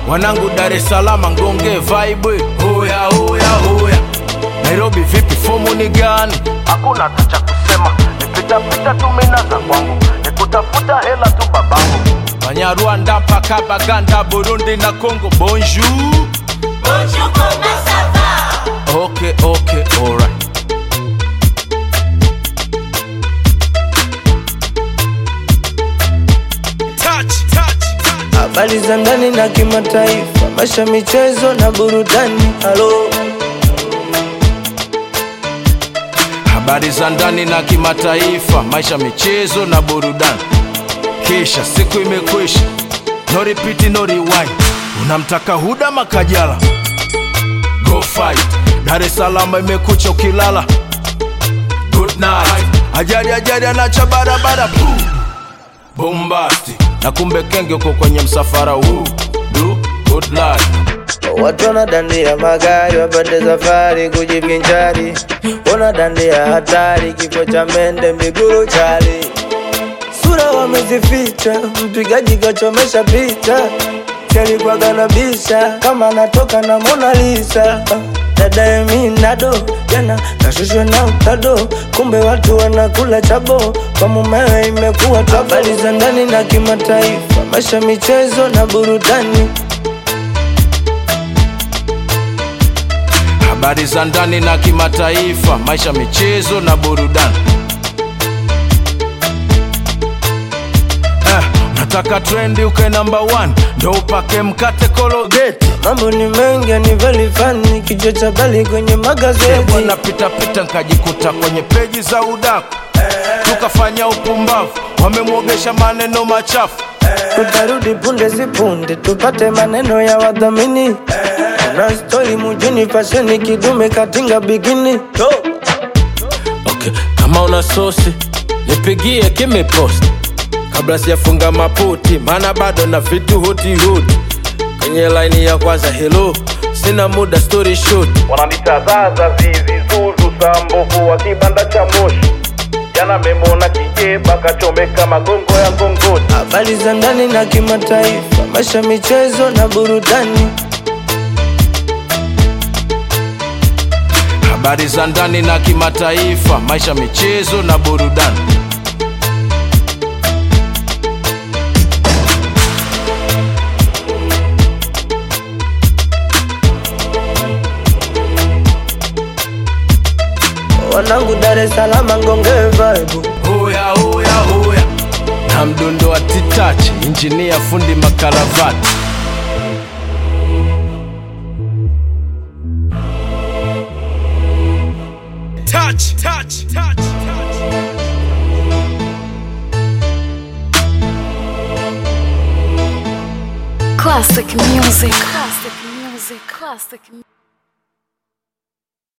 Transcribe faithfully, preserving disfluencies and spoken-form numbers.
Wanangu Dar es Salaam ngonge vibe. Hoya hoya hoya. Nairobi vipi fomu ni gani? Hakuna cha kusema, nipita pita tu mina za kwangu, nikutafuta hela tu babangu. Banyarwanda mpaka Baganda, Burundi na Congo. Bonjour. Bonjour, comment ça va? Okay, okay, alright. Touch, touch, touch. Habari za ndani na kimataifa, maisha, michezo na burudani. Halo. Habari za ndani na kimataifa, maisha, michezo na burudani. Kisha siku imekwisha, no repeat no rewind. Unamtaka Huda Makajala, go fight. Dar es Salaam imekucha ukilala, good night. Ajari ajari anacha barabara, bombasti. Na kumbe kenge uko kwenye msafara huu, do good life. Watu wanadandia magari wapande safari kujivinjari, wanadandia hatari, kifo cha mende miguru chali. Sura wamezificha, mpigaji kachomesha picha, keli kwa ganabisha kama natoka na Mona Lisa. Dada Eminado jana kashushwe na utado, kumbe watu wanakula chabo, kwa mumewe imekuwa tabo. Habari za ndani na kimataifa, maisha, michezo na burudani. Habari za ndani na kimataifa, maisha, michezo na burudani. Eh, nataka trendi uke number one, ndo upake mkate Colgate. Mambo ni mengi ni very funny, kichwa cha bali kwenye magazeti. Wana pita pita nkajikuta kwenye peji za udaku, tukafanya upumbavu, wamemwogesha maneno machafu. Tutarudi punde si punde, tupate maneno ya wadhamini. Kuna story mujini, fashion kidume katinga bikini. Okay, kama una sosi nipigie kimi post kabla sijafunga maputi, maana bado na vitu hoti hoti kwenye line ya kwanza. Hello, sina muda story shoot. Wananitazaza zizi zuzu sambovu wa kibanda cha moshi, jana memona kijeba kachomeka magongo ya ngongoni. Habari za ndani na kimataifa, maisha, michezo na burudani. Habari za ndani na kimataifa, maisha, michezo na burudani. Wanangu Dar es Salaam ngonge vibe. Hoya hoya hoya. Na mdundo wa titachi, engineer fundi makaravati. Touch, touch, touch, touch. Classic music. Classic music. Classic music.